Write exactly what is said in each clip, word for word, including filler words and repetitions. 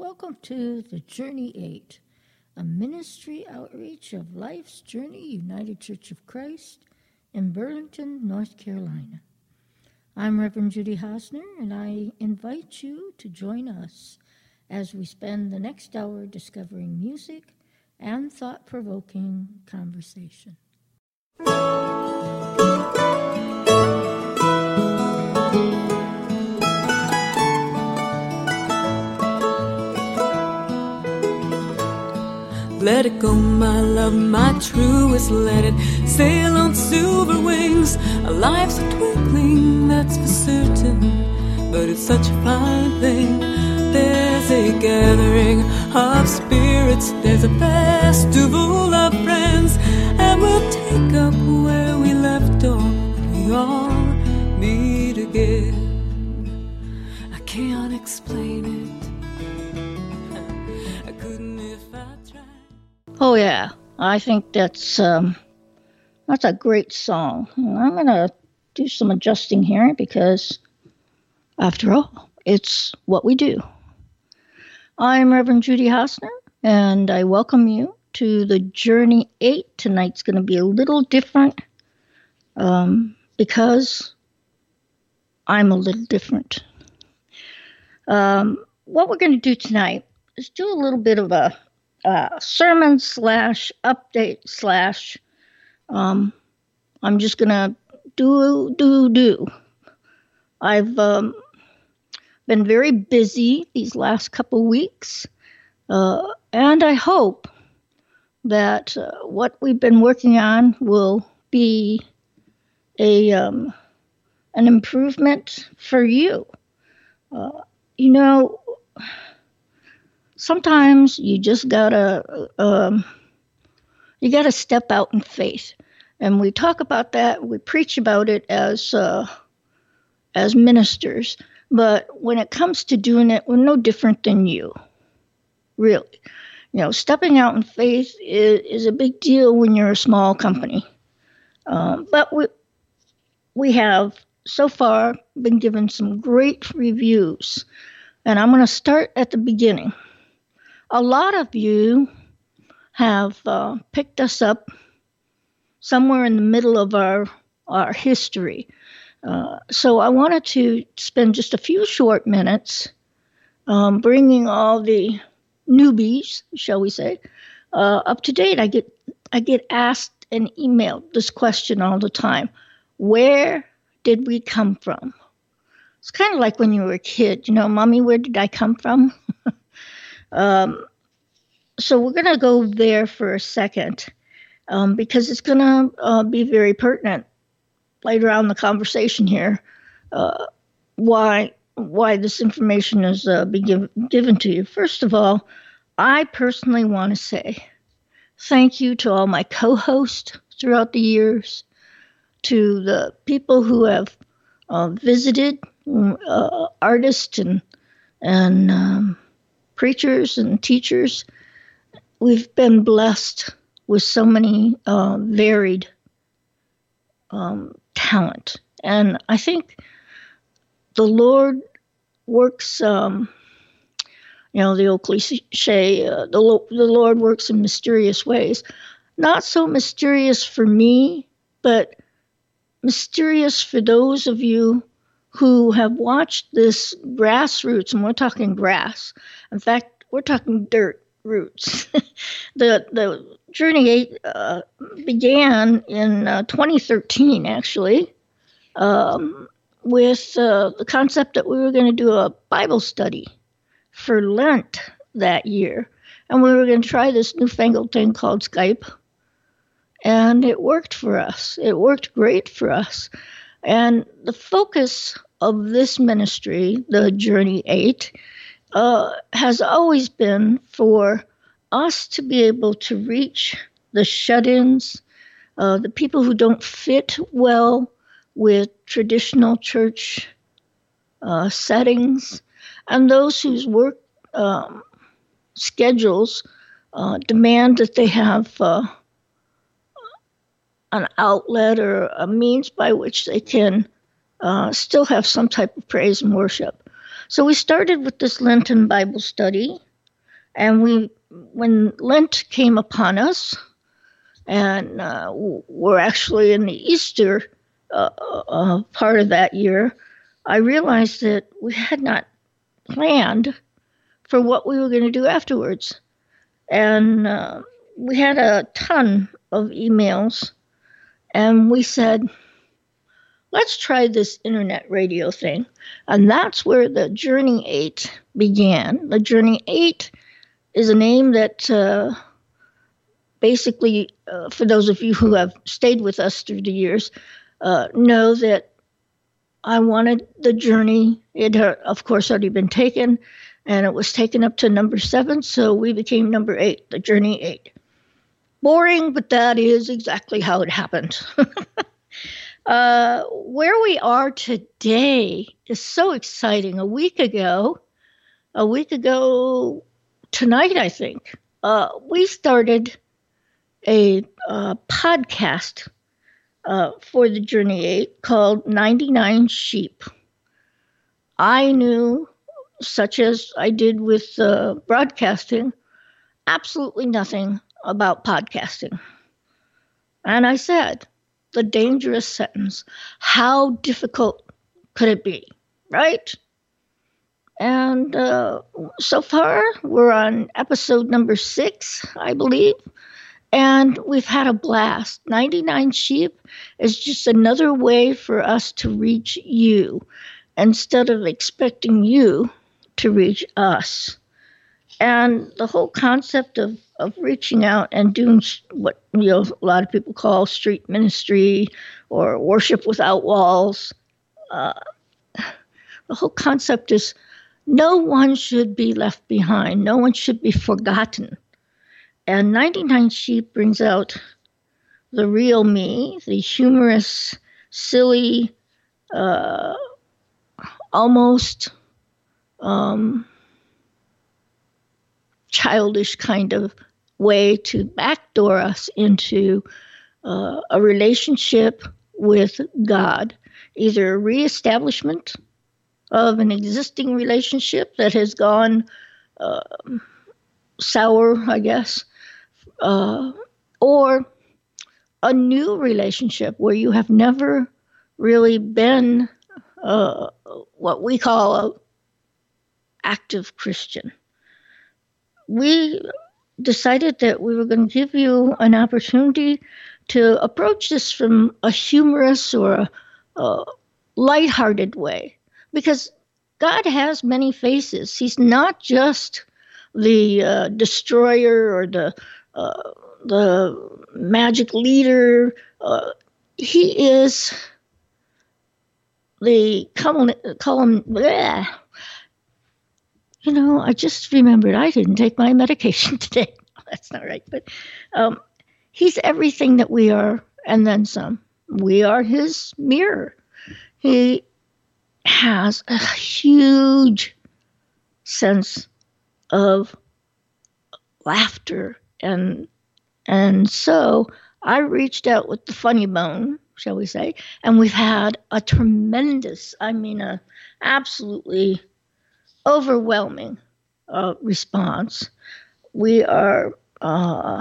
welcome to the Journey eight, a ministry outreach of Life's Journey United Church of Christ in Burlington, North Carolina. I'm Reverend Judy Hosner, and I invite you to join us as we spend the next hour discovering music and thought-provoking conversation. Let it go, my love, my truest. Let it sail on silver wings. Our lives are twinkling, that's for certain. But it's such a fine thing. There's a gathering of spirits. There's a festival of friends. And we'll take up where we left off. We all meet again. I can't explain it. I couldn't if I tried. Oh yeah, I think that's um, that's a great song. I'm going to do some adjusting here because, after all, it's what we do. I'm Reverend Judy Hosner, and I welcome you to the Journey eight. Tonight's going to be a little different um, because I'm a little different. Um, what we're going to do tonight is do a little bit of a Uh, sermon slash update slash um, I'm just gonna do do do. I've um, been very busy these last couple weeks, uh, and I hope that uh, what we've been working on will be a um, an improvement for you. Uh, you know. Sometimes you just gotta, um, you gotta step out in faith, and we talk about that. We preach about it as uh, as ministers, but when it comes to doing it, we're no different than you. Really, you know, stepping out in faith is, is a big deal when you're a small company. Um, but we we have so far been given some great reviews, and I'm going to start at the beginning. A lot of you have uh, picked us up somewhere in the middle of our our history. Uh, so I wanted to spend just a few short minutes um, bringing all the newbies, shall we say, uh, up to date. I get I get asked and emailed this question all the time: where did we come from? It's kind of like when you were a kid, you know, Mommy, where did I come from? Um, so we're going to go there for a second um, because it's going to uh, be very pertinent later on in the conversation here. Uh, why why this information is uh, being give, given to you. First of all, I personally want to say thank you to all my co-hosts throughout the years, to the people who have uh, visited, uh, artists and and um, preachers and teachers. We've been blessed with so many uh, varied um, talent. And I think the Lord works, um, you know, the old cliche, uh, the, Lo- the Lord works in mysterious ways. Not so mysterious for me, but mysterious for those of you who have watched this grassroots, and we're talking grass. In fact, we're talking dirt roots. the the Journey eight uh, began in uh, twenty thirteen, actually, um, with uh, the concept that we were going to do a Bible study for Lent that year. And we were going to try this newfangled thing called Skype. And it worked for us. It worked great for us. And the focus of this ministry, the Journey eight, uh, has always been for us to be able to reach the shut-ins, uh, the people who don't fit well with traditional church uh, settings, and those whose work um, schedules uh, demand that they have uh, an outlet or a means by which they can uh, still have some type of praise and worship. So we started with this Lenten Bible study And we, when Lent came upon us, and uh, we're actually in the Easter uh, uh, part of that year, I realized that we had not planned for what we were going to do afterwards. And uh, we had a ton of emails, and we said, let's try this internet radio thing. And that's where the Journey eight began. The Journey eight is a name that uh, basically, uh, for those of you who have stayed with us through the years, uh, know that I wanted the Journey. It had, of course, already been taken, and it was taken up to number seven, so we became number eight, the Journey eight. Boring, but that is exactly how it happened. uh, where we are today is so exciting. A week ago, a week ago tonight, I think, uh, we started a uh, podcast uh, for the Journey eight called ninety-nine Sheep. I knew, such as I did with uh, broadcasting, absolutely nothing about podcasting. And I said, the dangerous sentence, how difficult could it be, right? And uh, so far, we're on episode number six, I believe, and we've had a blast. ninety-nine Sheep is just another way for us to reach you instead of expecting you to reach us. And the whole concept of, of reaching out and doing what, you know, a lot of people call street ministry or worship without walls, uh, the whole concept is no one should be left behind. No one should be forgotten. And ninety-nine Sheep brings out the real me, the humorous, silly, uh, almost um, childish kind of way to backdoor us into uh, a relationship with God, either a reestablishment of an existing relationship that has gone uh, sour, I guess, uh, or a new relationship where you have never really been uh, what we call a active Christian. We decided that we were going to give you an opportunity to approach this from a humorous or a, a lighthearted way, because God has many faces. He's not just the uh, destroyer or the uh, the magic leader. Uh, he is the column. column bleh. You know, I just remembered I didn't take my medication today. That's not right, but um, he's everything that we are, and then some. We are his mirror. He has a huge sense of laughter, and and so I reached out with the funny bone, shall we say, and we've had a tremendous, I mean, a absolutely overwhelming uh, response. We are uh,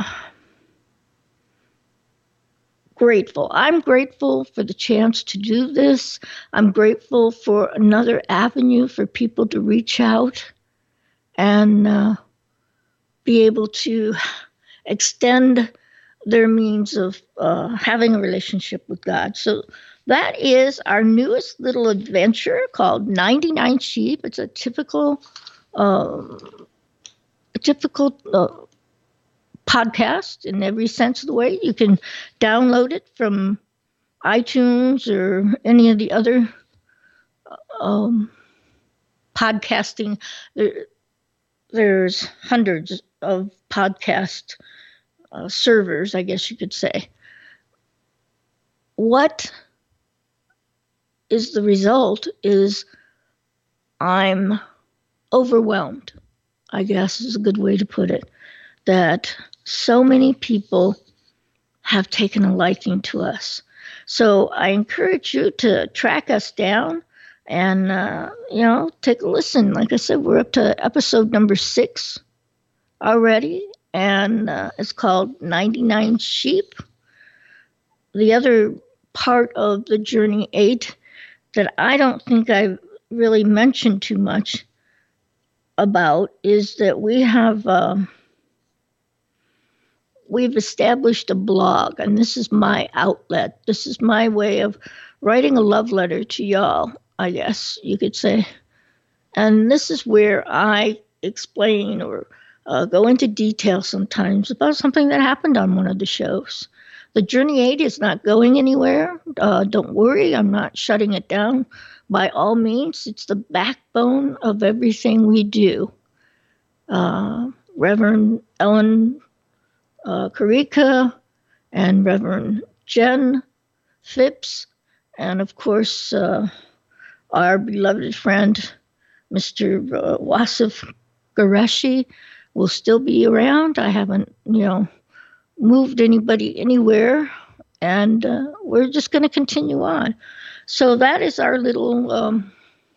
grateful. I'm grateful for the chance to do this. I'm grateful for another avenue for people to reach out and uh, be able to extend their means of uh, having a relationship with God. So that is our newest little adventure called ninety-nine Sheep. It's a typical, um, a typical uh, podcast in every sense of the way. You can download it from iTunes or any of the other um, podcasting. There, there's hundreds of podcast uh, servers, I guess you could say. What is the result is I'm overwhelmed, I guess is a good way to put it, that so many people have taken a liking to us. So I encourage you to track us down and, uh, you know, take a listen. Like I said, we're up to episode number six already, and uh, it's called ninety-nine Sheep. The other part of the Journey eight that I don't think I've really mentioned too much about is that we have um, we've established a blog, and this is my outlet. This is my way of writing a love letter to y'all, I guess you could say. And this is where I explain or uh, go into detail sometimes about something that happened on one of the shows. The Journey eight is not going anywhere. Uh, don't worry, I'm not shutting it down. By all means, it's the backbone of everything we do. Uh, Reverend Ellen uh, Karika and Reverend Jen Phipps, and of course, uh, our beloved friend, Mister Uh, Wasif Qureshi, will still be around. I haven't, you know, moved anybody anywhere, and uh, we're just going to continue on. So that is our little um,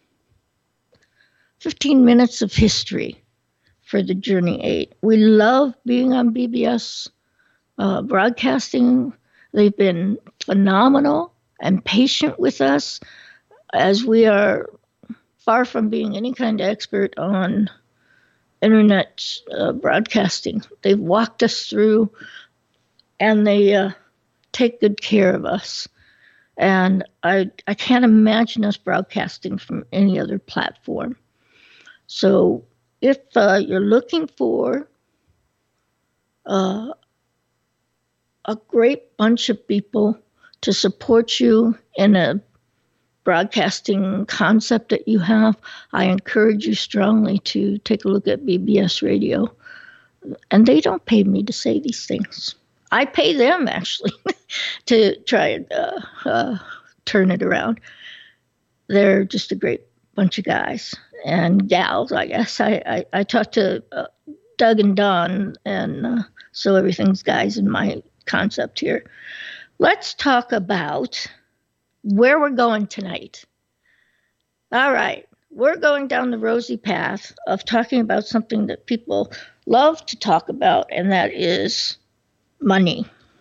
fifteen minutes of history for the Journey eight. We love being on B B S uh, Broadcasting. They've been phenomenal and patient with us, as we are far from being any kind of expert on internet uh, broadcasting. They've walked us through, and they uh, take good care of us. And I I can't imagine us broadcasting from any other platform. So if uh, you're looking for uh, a great bunch of people to support you in a broadcasting concept that you have, I encourage you strongly to take a look at B B S Radio. And they don't pay me to say these things. I pay them, actually, to try and uh, uh, turn it around. They're just a great bunch of guys and gals, I guess. I, I, I talked to uh, Doug and Don, and uh, so everything's guys in my concept here. Let's talk about where we're going tonight. All right, we're going down the rosy path of talking about something that people love to talk about, and that is money.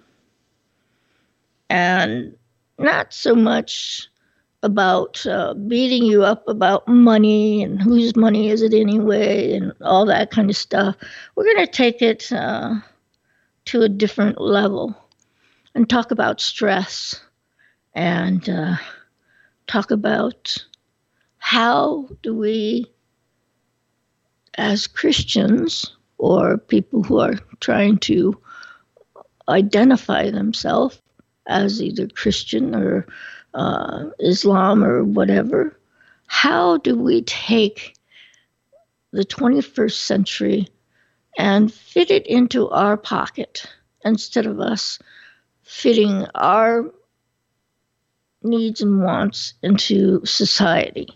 And not so much about uh, beating you up about money and whose money is it anyway and all that kind of stuff. We're going to take it uh, to a different level and talk about stress and uh, talk about how do we, as Christians or people who are trying to identify themselves as either Christian or uh, Islam or whatever, how do we take the twenty-first century and fit it into our pocket instead of us fitting our needs and wants into society?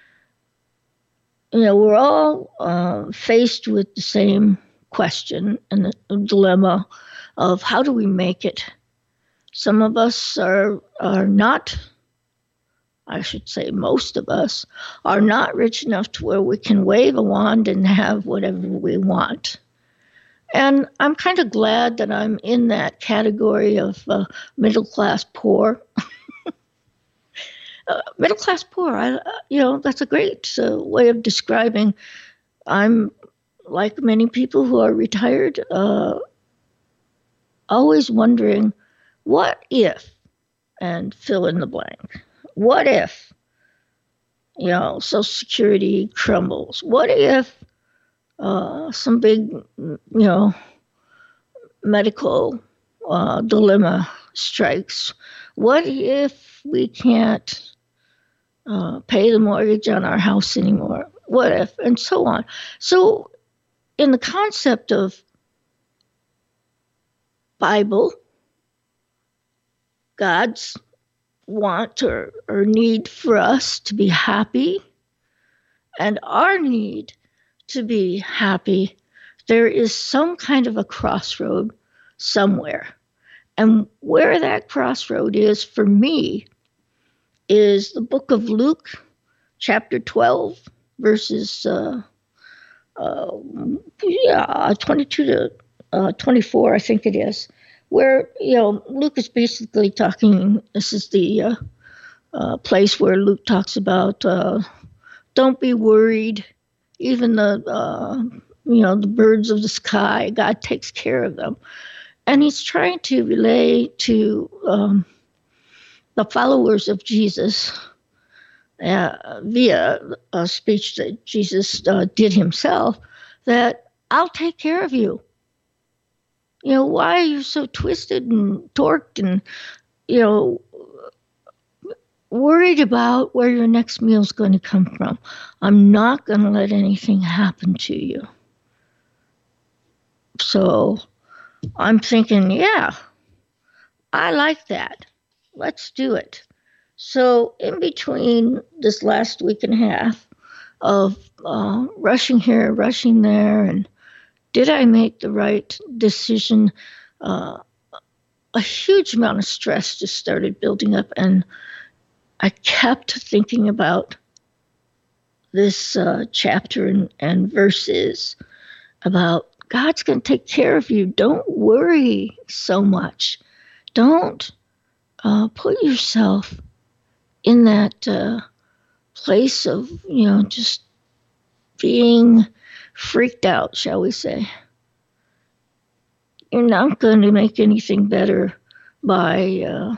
You know, we're all uh, faced with the same question and the dilemma of how do we make it. Some of us are are not, I should say most of us, are not rich enough to where we can wave a wand and have whatever we want. And I'm kind of glad that I'm in that category of uh, middle-class poor. uh, middle-class poor, I, uh, you know, that's a great uh, way of describing. I'm, like many people who are retired, uh, always wondering, what if, and fill in the blank, what if, you know, Social Security crumbles? What if uh, some big, you know, medical uh, dilemma strikes? What if we can't uh, pay the mortgage on our house anymore? What if? And so on. So in the concept of Bible, God's want or, or need for us to be happy, and our need to be happy, there is some kind of a crossroad somewhere. And where that crossroad is for me is the book of Luke, chapter twelve, verses uh, uh, yeah, twenty-two to uh, twenty-four, I think it is, where, you know, Luke is basically talking, this is the uh, uh, place where Luke talks about, uh, don't be worried, even the, uh, you know, the birds of the sky, God takes care of them. And he's trying to relay to um, the followers of Jesus uh, via a speech that Jesus uh, did himself, that I'll take care of you. You know, why are you so twisted and torqued and, you know, worried about where your next meal is going to come from? I'm not going to let anything happen to you. So I'm thinking, yeah, I like that. Let's do it. So in between this last week and a half of uh, rushing here, rushing there, and did I make the right decision? Uh, a huge amount of stress just started building up, and I kept thinking about this uh, chapter and, and verses about God's going to take care of you. Don't worry so much. Don't uh, put yourself in that uh, place of, you know, just being freaked out, shall we say. You're not going to make anything better by uh,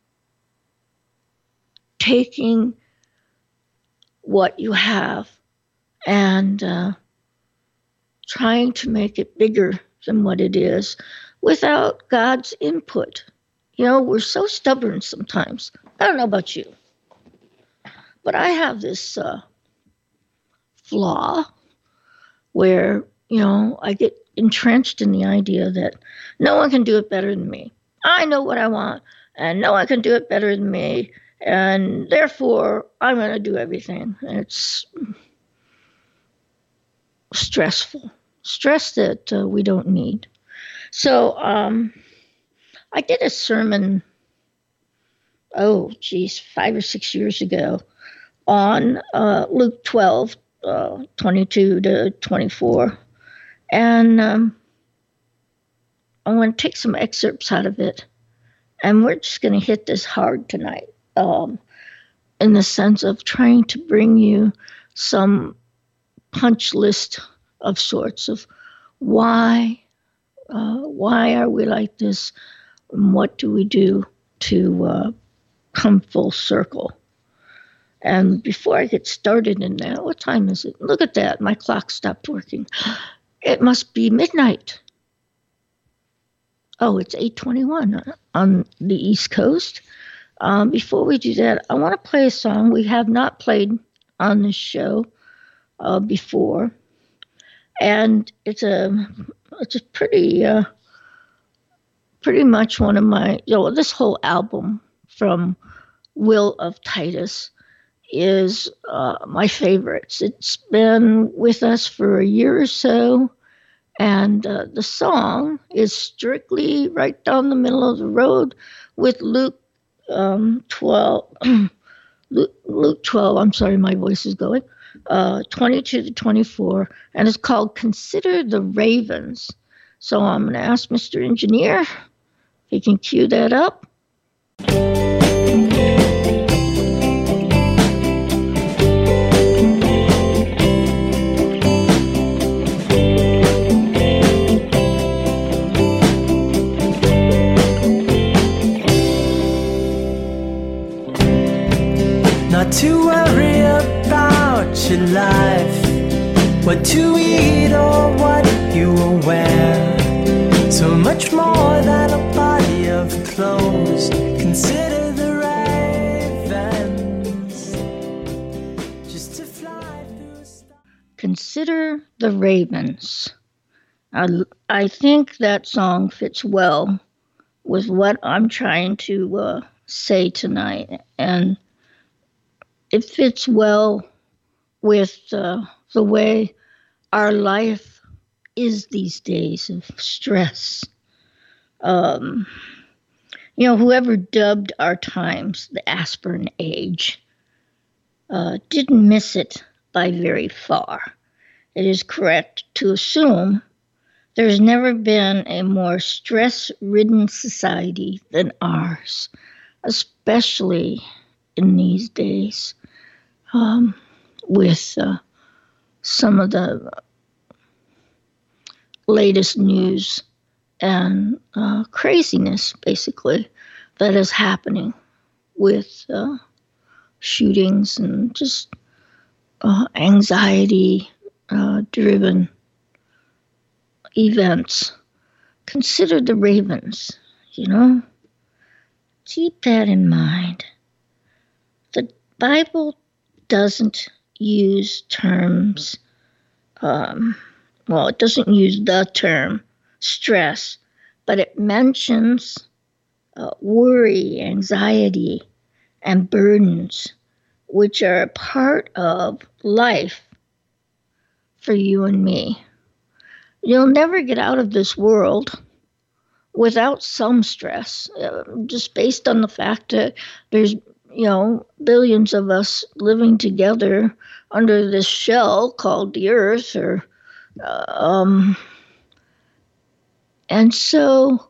taking what you have and uh, trying to make it bigger than what it is without God's input. You know, we're so stubborn sometimes. I don't know about you, but I have this uh, flaw where, you know, I get entrenched in the idea that no one can do it better than me. I know what I want, and no one can do it better than me, and therefore I'm going to do everything. And it's stressful, stress that uh, we don't need. So um, I did a sermon, oh, geez, five or six years ago on uh, Luke twelve, uh, twenty-two to twenty-four. And um, I'm going to take some excerpts out of it, and we're just going to hit this hard tonight um, in the sense of trying to bring you some punch list of sorts of why, uh, why are we like this, and what do we do to uh, come full circle. And before I get started in that, what time is it? Look at that, my clock stopped working. It must be midnight. Oh, it's eight twenty-one on the East Coast. Um, before we do that, I want to play a song we have not played on this show uh, before, and it's a it's a pretty uh, pretty much one of my, you know, this whole album from Will of Titus is uh, my favorites. It's been with us for a year or so, and uh, the song is strictly right down the middle of the road with Luke um, twelve. Luke, Luke twelve. I'm sorry, my voice is going. Uh, twenty-two to twenty-four, and it's called "Consider the Ravens." So I'm going to ask Mister Engineer if he can cue that up. Not to worry about your life, what to eat or what you will wear. So much more than a body of clothes. Consider the ravens, just to fly through a star. Consider the Ravens. I, I think that song fits well with what I'm trying to uh, say tonight, and it fits well with uh, the way our life is these days of stress. Um, you know, whoever dubbed our times the aspirin age uh, didn't miss it by very far. it is correct to assume there's never been a more stress-ridden society than ours, especially in these days, um, with uh, some of the latest news and uh, craziness, basically, that is happening with uh, shootings and just uh, anxiety-driven uh, events. Consider the ravens, you know? Keep that in mind. The Bible doesn't use terms, um, well, it doesn't use the term stress, but it mentions uh, worry, anxiety, and burdens, which are a part of life for you and me. You'll never get out of this world without some stress, uh, just based on the fact that there's, you know, billions of us living together under this shell called the earth, or, uh, um, and so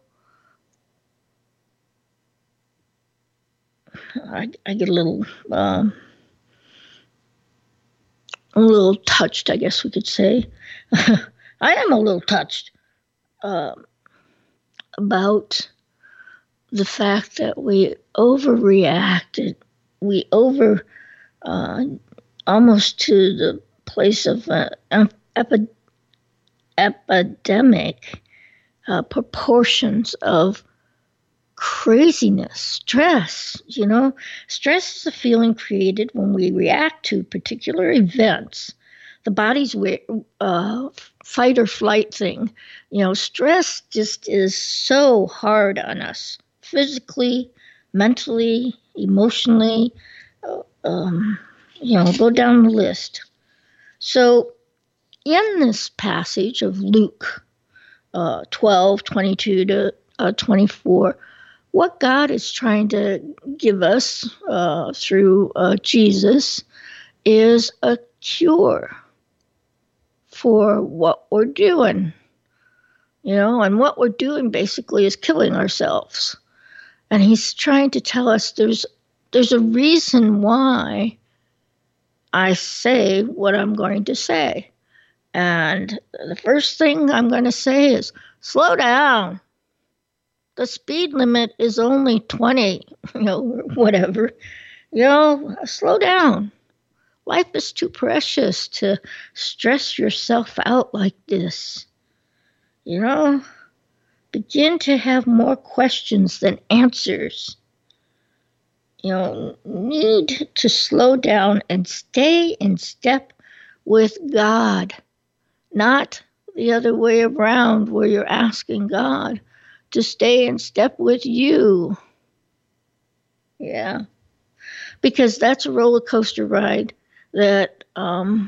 I, I get a little, um, a little touched, I guess we could say. I am a little touched uh, about the fact that we overreacted. We over, uh, almost to the place of uh, epi- epidemic uh, proportions of craziness, stress. You know, stress is a feeling created when we react to particular events. The body's uh, fight or flight thing. You know, stress just is so hard on us, physically, mentally, emotionally. Um, you know, go down the list. So, in this passage of Luke uh, twelve, twenty-two to uh, twenty-four, what God is trying to give us uh, through uh, Jesus is a cure for what we're doing. You know, and what we're doing basically is killing ourselves. And he's trying to tell us there's there's a reason why I say what I'm going to say. And the first thing I'm going to say is, slow down. The speed limit is only twenty, you know, whatever. You know, slow down. Life is too precious to stress yourself out like this. You know, begin to have more questions than answers. You know, need to slow down and stay in step with God, not the other way around where you're asking God to stay in step with you. Yeah, because that's a roller coaster ride that um,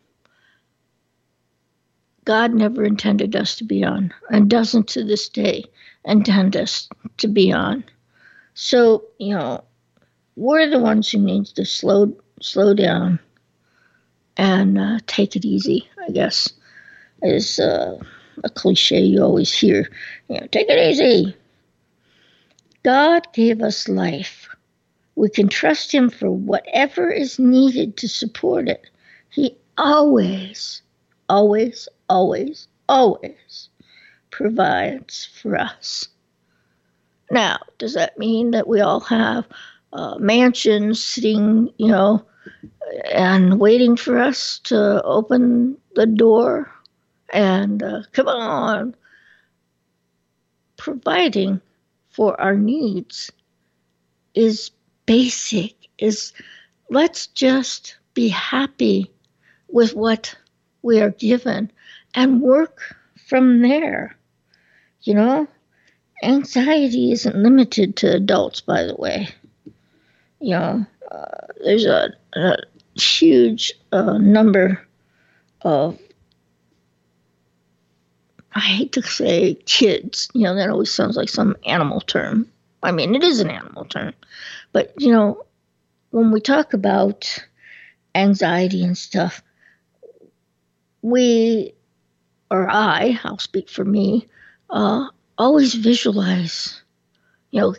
God never intended us to be on, and doesn't to this day intend us to be on. So, you know, we're the ones who need to slow slow down and uh, take it easy, I guess, is uh, a cliche you always hear. You know, take it easy. God gave us life. We can trust him for whatever is needed to support it. He always, always, always, always provides for us. Now, does that mean that we all have uh, mansions sitting, you know, and waiting for us to open the door and uh, come on, providing for our needs is basic, is let's just be happy with what we are given and work from there. You know, anxiety isn't limited to adults, by the way. You know, uh, there's a, a huge uh, number of, I hate to say kids, you know, that always sounds like some animal term. I mean, it is an animal term. But, you know, when we talk about anxiety and stuff, we, or I, I'll speak for me, uh, always visualize, you know,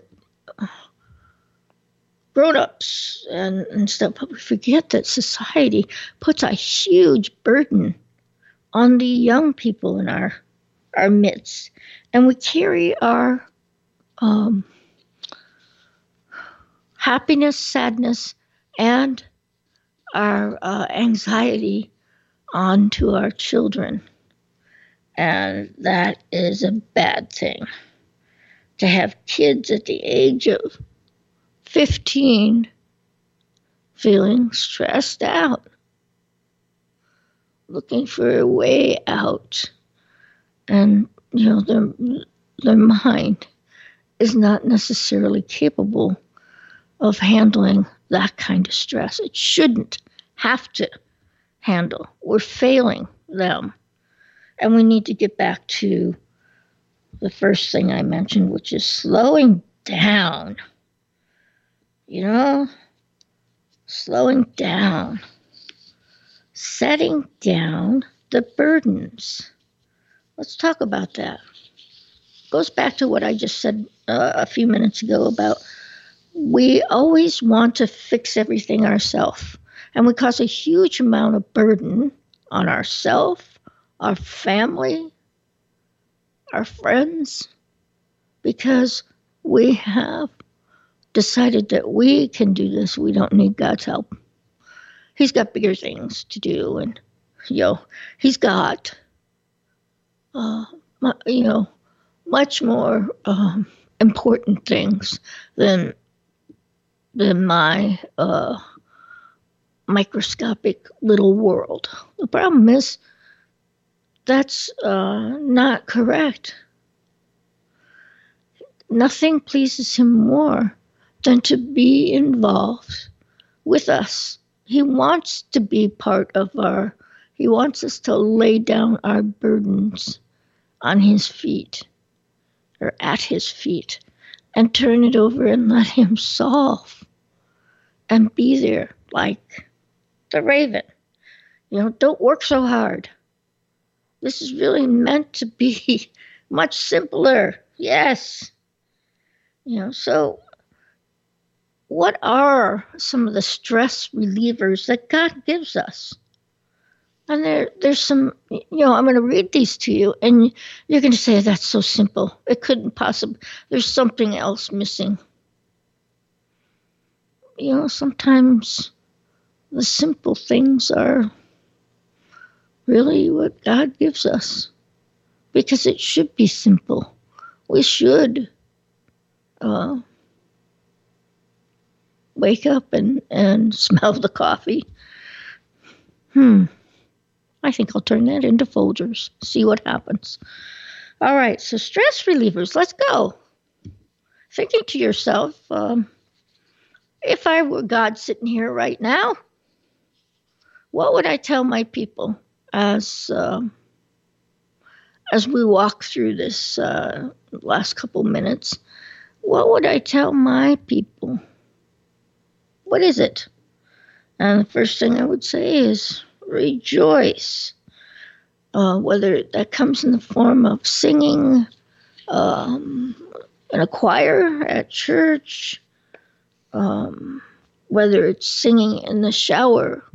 grown-ups and, and stuff, but we forget that society puts a huge burden on the young people in our our midst, and we carry our um, happiness, sadness, and our uh, anxiety onto our children, and that is a bad thing. To have kids at the age of fifteen feeling stressed out, looking for a way out, and you know their their mind is not necessarily capable of handling that kind of stress. It shouldn't have to handle. We're failing them, and we need to get back to the first thing I mentioned, which is slowing down. You know, slowing down, setting down the burdens. Let's talk about that. Goes back to what I just said uh, a few minutes ago about we always want to fix everything ourselves, and we cause a huge amount of burden on ourselves, our family, our friends, because we have decided that we can do this. We don't need God's help. He's got bigger things to do, and you know, he's got uh, you know, much more um, important things than than my uh, microscopic little world. The problem is that's uh, not correct. Nothing pleases him more than to be involved with us. He wants to be part of our, he wants us to lay down our burdens on his feet or at his feet and turn it over and let him solve and be there like the raven. You know, don't work so hard. This is really meant to be much simpler. Yes. You know, so what are some of the stress relievers that God gives us? And there, there's some, you know, I'm going to read these to you, and you're going to say, that's so simple. It couldn't possibly, there's something else missing. You know, sometimes the simple things are really what God gives us, because it should be simple. We should uh, wake up and, and smell the coffee. Hmm. I think I'll turn that into Folgers. See what happens. All right, so stress relievers, let's go. Thinking to yourself, um, if I were God sitting here right now, what would I tell my people as uh, as we walk through this uh, last couple minutes? What would I tell my people? What is it? And the first thing I would say is rejoice. Uh, whether that comes in the form of singing um, in a choir at church, um, whether it's singing in the shower,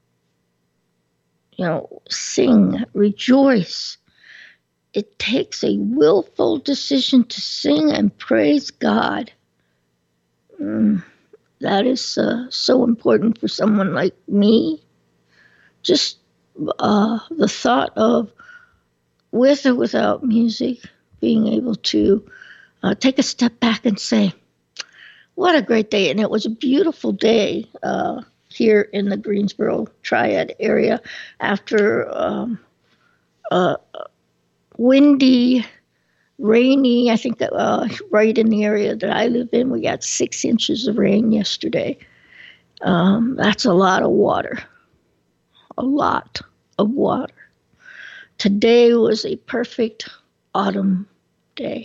you know, sing, rejoice. It takes a willful decision to sing and praise God. Mm, that is uh, so important for someone like me. Just uh, the thought of, with or without music, being able to uh, take a step back and say, what a great day. And it was a beautiful day uh, here in the Greensboro Triad area after um, uh, windy, rainy, I think uh, right in the area that I live in, we got six inches of rain yesterday. Um, that's a lot of water. A lot of water. Today was a perfect autumn day.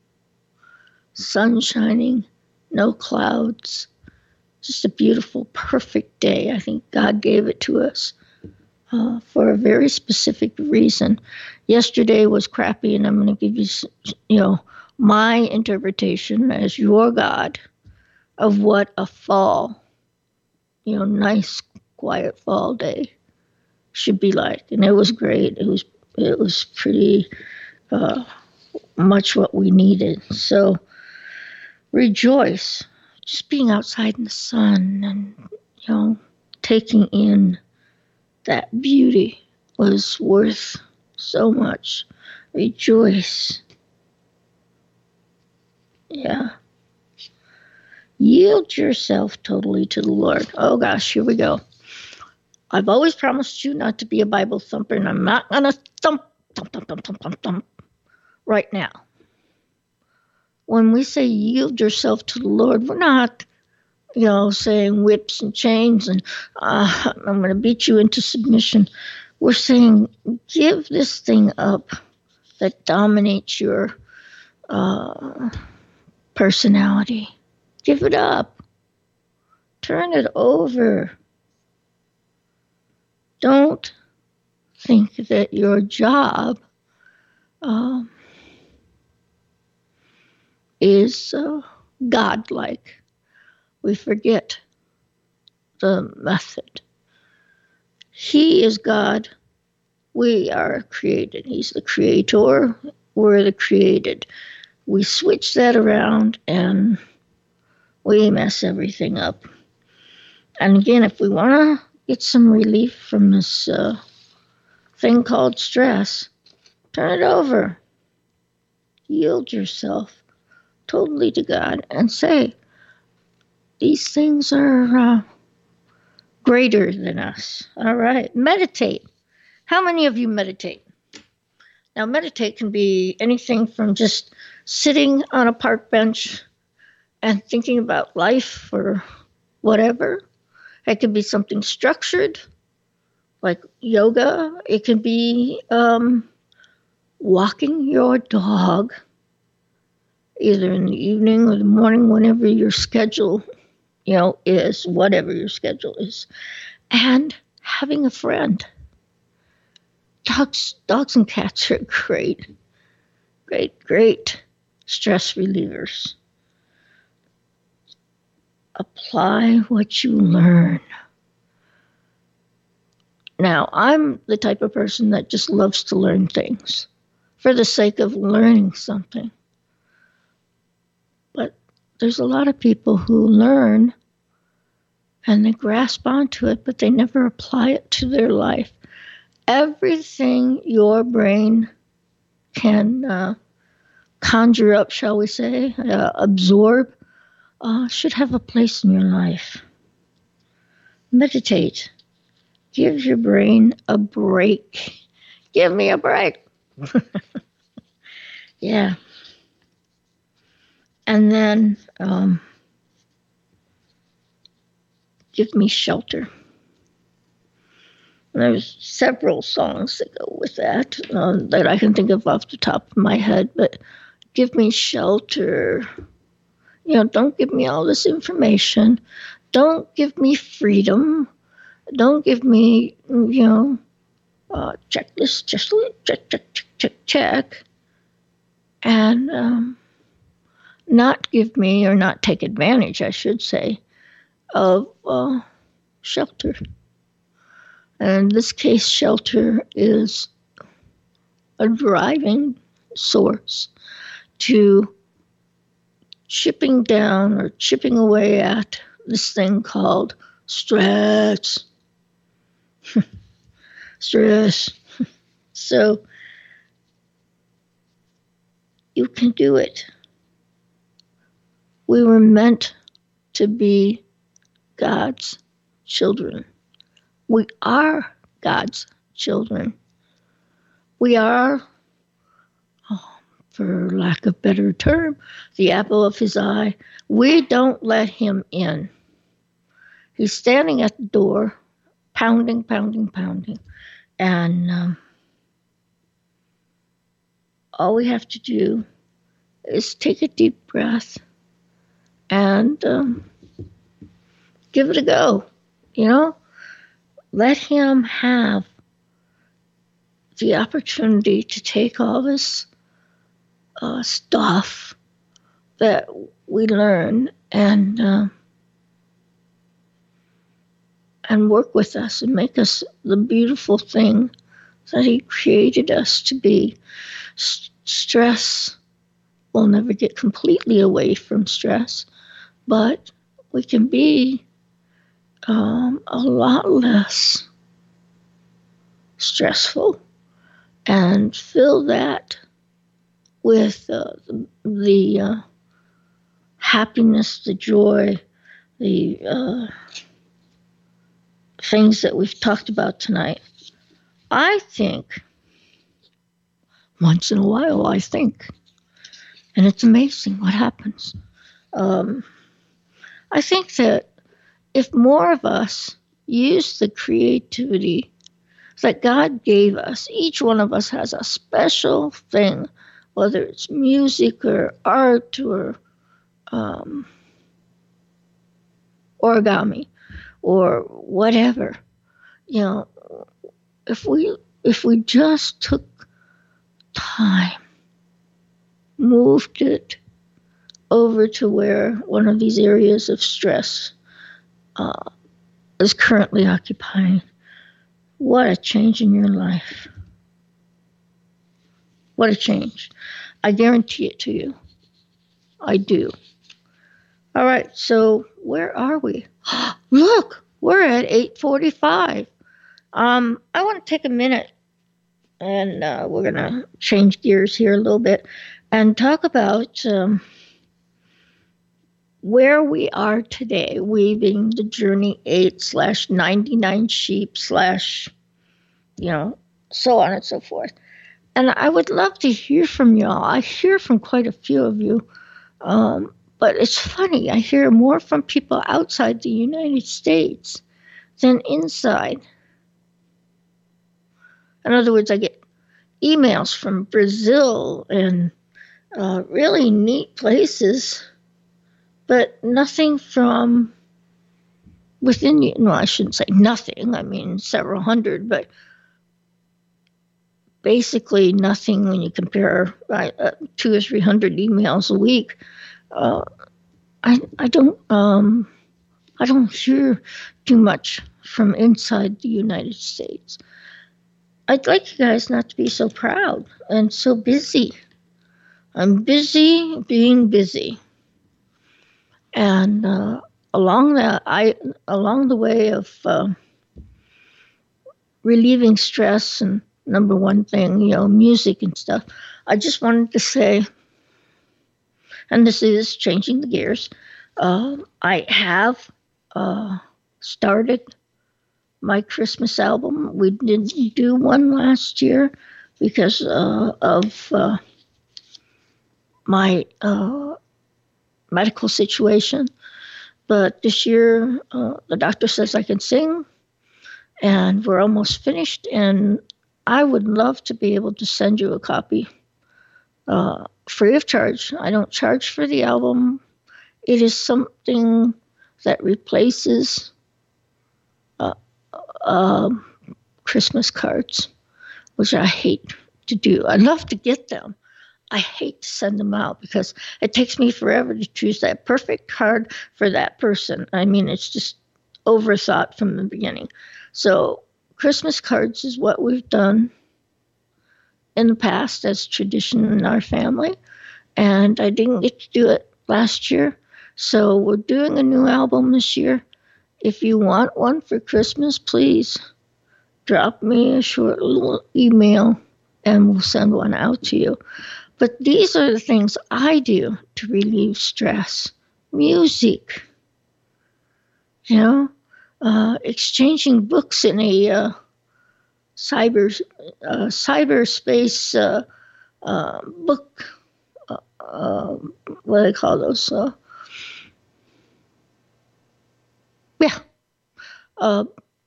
Sun shining, no clouds, just a beautiful, perfect day. I think God gave it to us uh, for a very specific reason. Yesterday was crappy, and I'm going to give you, you know, my interpretation as your God of what a fall, you know, nice, quiet fall day should be like. And it was great. It was it was pretty uh, much what we needed. So rejoice, just being outside in the sun and, you know, taking in that beauty was worth so much. Rejoice. Yeah. Yield yourself totally to the Lord. Oh gosh, here we go. I've always promised you not to be a Bible thumper, and I'm not going to thump, thump, thump, thump, thump, thump, thump right now. When we say yield yourself to the Lord, we're not, you know, saying whips and chains and uh, I'm going to beat you into submission. We're saying give this thing up that dominates your uh, personality. Give it up. Turn it over. Don't think that your job um, is uh, godlike. We forget the method. He is God. We are created. He's the creator. We're the created. We switch that around and we mess everything up. And again, if we want to get some relief from this uh, thing called stress, turn it over. Yield yourself totally to God and say, these things are uh, greater than us. All right. Meditate. How many of you meditate? Now, meditate can be anything from just sitting on a park bench and thinking about life or whatever. It could be something structured, like yoga. It can be um, walking your dog, either in the evening or the morning, whenever your schedule, you know, is, whatever your schedule is, and having a friend. Dogs, dogs and cats are great, great, great stress relievers. Apply what you learn. Now, I'm the type of person that just loves to learn things for the sake of learning something. But there's a lot of people who learn and they grasp onto it, but they never apply it to their life. Everything your brain can uh, conjure up, shall we say, uh, absorb, uh, should have a place in your life. Meditate. Give your brain a break. Give me a break. Yeah. And then um, give me shelter. There's several songs that go with that uh, that I can think of off the top of my head, but give me shelter. You know, don't give me all this information. Don't give me freedom. Don't give me, you know, uh, checklist, just check, check, check, check, check. And um, not give me, or not take advantage, I should say, of uh, shelter. And in this case, shelter is a driving source to chipping down or chipping away at this thing called stress. Stress. So you can do it. We were meant to be God's children. We are God's children. We are, oh, for lack of a better term, the apple of his eye. We don't let him in. He's standing at the door, pounding, pounding, pounding. And um, all we have to do is take a deep breath and um, give it a go, you know? Let him have the opportunity to take all this uh, stuff that we learn and uh, and work with us and make us the beautiful thing that he created us to be. S- stress, we'll never get completely away from stress, but we can be um, a lot less stressful and fill that with uh, the, the uh, happiness, the joy, the uh, things that we've talked about tonight. I think, once in a while, I think, and it's amazing what happens. Um, I think that if more of us use the creativity that God gave us, each one of us has a special thing, whether it's music or art or um, origami or whatever. You know, if we if we just took time, moved it over to where one of these areas of stress uh, is currently occupying, what a change in your life. What a change. I guarantee it to you. I do. All right, so where are we? Look, we're at eight forty-five. Um, I want to take a minute, and uh, we're going to change gears here a little bit and talk about um, where we are today, weaving the Journey eight slash ninety-nine sheep slash, you know, so on and so forth. And I would love to hear from y'all. I hear from quite a few of you, um, but it's funny. I hear more from people outside the United States than inside. In other words, I get emails from Brazil and uh, really neat places, but nothing from within the, no, I shouldn't say nothing. I mean, several hundred, but basically nothing when you compare uh, two or three hundred emails a week. Uh, I I don't um I don't hear too much from inside the United States. I'd like you guys not to be so proud and so busy. I'm busy being busy, and uh, along that I along the way of uh, relieving stress and number one thing, you know, music and stuff. I just wanted to say, and this is changing the gears, uh, I have uh, started my Christmas album. We didn't do one last year because uh, of uh, my uh, medical situation. But this year, uh, the doctor says I can sing, and we're almost finished, and I would love to be able to send you a copy uh, free of charge. I don't charge for the album. It is something that replaces uh, uh, Christmas cards, which I hate to do. I love to get them. I hate to send them out because it takes me forever to choose that perfect card for that person. I mean, it's just overthought from the beginning. So Christmas cards is what we've done in the past as tradition in our family, and I didn't get to do it last year, so we're doing a new album this year. If you want one for Christmas, please drop me a short little email and we'll send one out to you. But these are the things I do to relieve stress. Music, you know, uh, exchanging books in a uh, cyber uh, cyberspace uh, uh, book. Uh, uh, what do they call those? Uh, yeah, uh,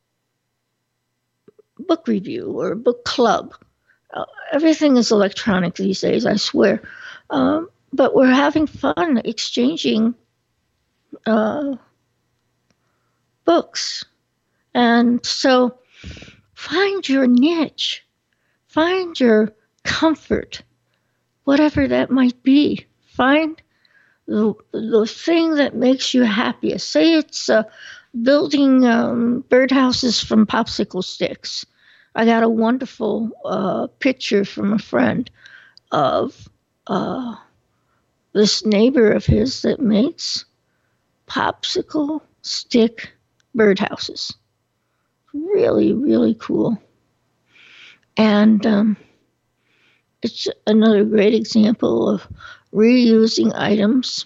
book review or book club. Uh, everything is electronic these days, I swear. Um, but we're having fun exchanging uh, books. And so find your niche. Find your comfort, whatever that might be. Find the, the thing that makes you happiest. Say it's uh, building um, birdhouses from popsicle sticks. I got a wonderful uh, picture from a friend of uh, this neighbor of his that makes popsicle stick birdhouses. Really, really cool. And um, it's another great example of reusing items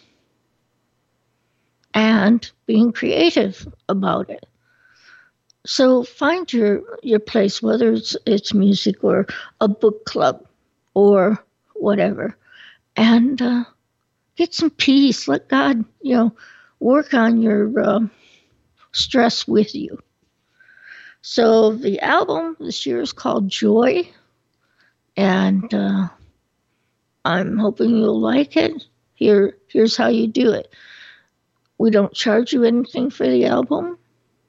and being creative about it. So find your, your place, whether it's it's music or a book club or whatever, and uh, get some peace. Let God, you know, work on your uh, stress with you. So the album this year is called Joy, and uh, I'm hoping you'll like it. Here, here's how you do it. We don't charge you anything for the album.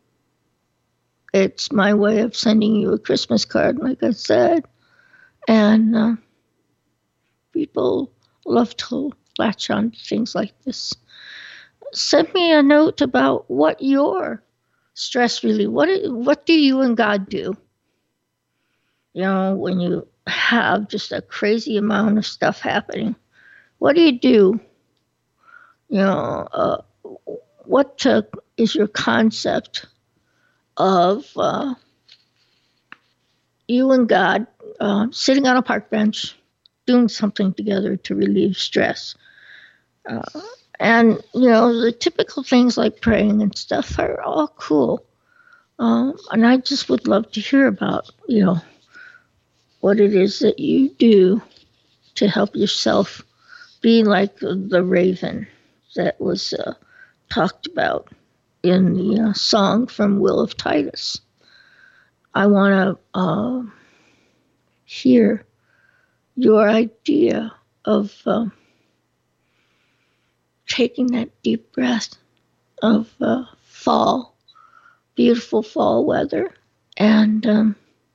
It's my way of sending you a Christmas card, like I said. And uh, people love to latch on to things like this. Send me a note about what your stress relief, what, what do you and God do? You know, when you have just a crazy amount of stuff happening, what do you do? You know, uh, what uh, is your concept of uh, you and God uh, sitting on a park bench doing something together to relieve stress? Uh, and, you know, the typical things like praying and stuff are all cool. Um, and I just would love to hear about, you know, what it is that you do to help yourself be like the raven that was uh, talked about in the uh, song from Will of Titus. I want to uh, hear your idea of uh, taking that deep breath of uh, fall, beautiful fall weather, and um,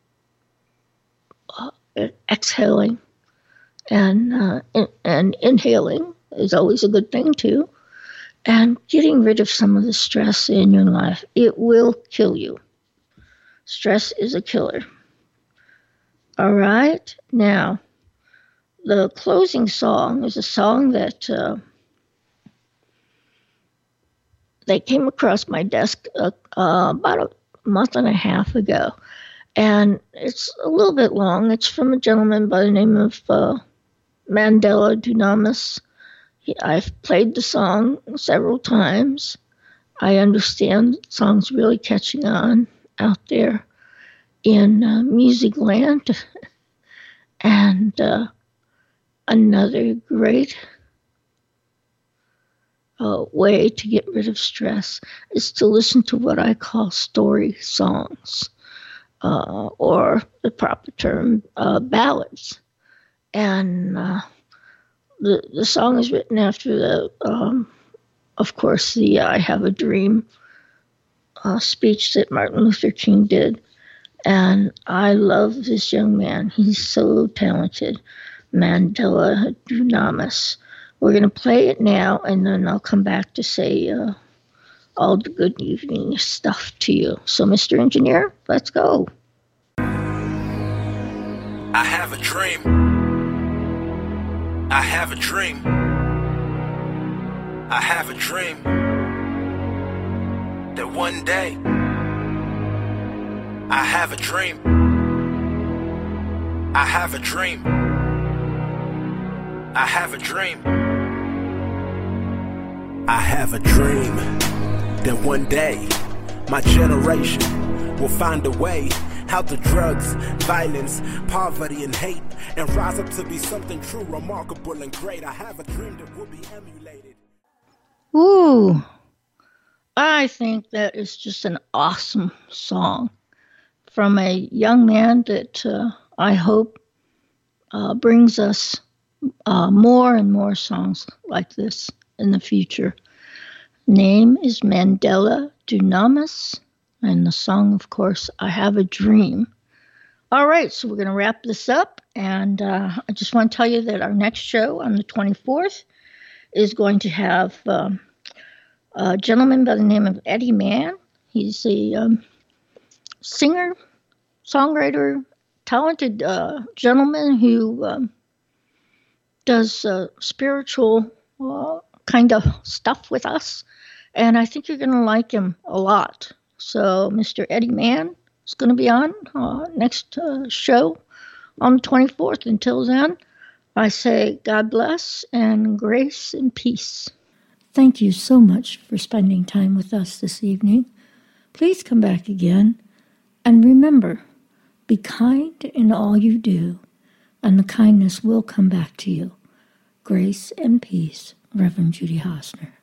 uh, exhaling and uh, in, and inhaling is always a good thing too. And getting rid of some of the stress in your life. It will kill you. Stress is a killer. All right. Now, the closing song is a song that uh, they came across my desk uh, uh, about a month and a half ago. And it's a little bit long. It's from a gentleman by the name of uh, Mandela Dunamis. I've played the song several times. I understand the song's really catching on out there in uh, music land. And uh, another great uh, way to get rid of stress is to listen to what I call story songs, uh, or the proper term, uh, ballads. And uh, The, the song is written after the, um, of course, the I Have a Dream uh, speech that Martin Luther King did. And I love this young man. He's so talented. Mandela Dunamis. We're going to play it now, and then I'll come back to say uh, all the good evening stuff to you. So, Mister Engineer, let's go. I have a dream. I have a dream. I have a dream that one day I have a dream. I have a dream. I have a dream. I have a dream that one day my generation will find a way out the drugs, violence, poverty, and hate, and rise up to be something true, remarkable, and great. I have a dream that will be emulated. Ooh, I think that is just an awesome song from a young man that uh, I hope uh, brings us uh, more and more songs like this in the future. Name is Mandela Dunamis. And the song, of course, I Have a Dream. All right, so we're going to wrap this up, and uh, I just want to tell you that our next show on the twenty-fourth is going to have um, a gentleman by the name of Eddie Mann. He's a um, singer, songwriter, talented uh, gentleman who um, does uh, spiritual uh, kind of stuff with us, and I think you're going to like him a lot. So Mister Eddie Mann is going to be on uh, next uh, show on the twenty-fourth. Until then, I say God bless and grace and peace. Thank you so much for spending time with us this evening. Please come back again, and remember, be kind in all you do, and the kindness will come back to you. Grace and peace, Reverend Judy Hosner.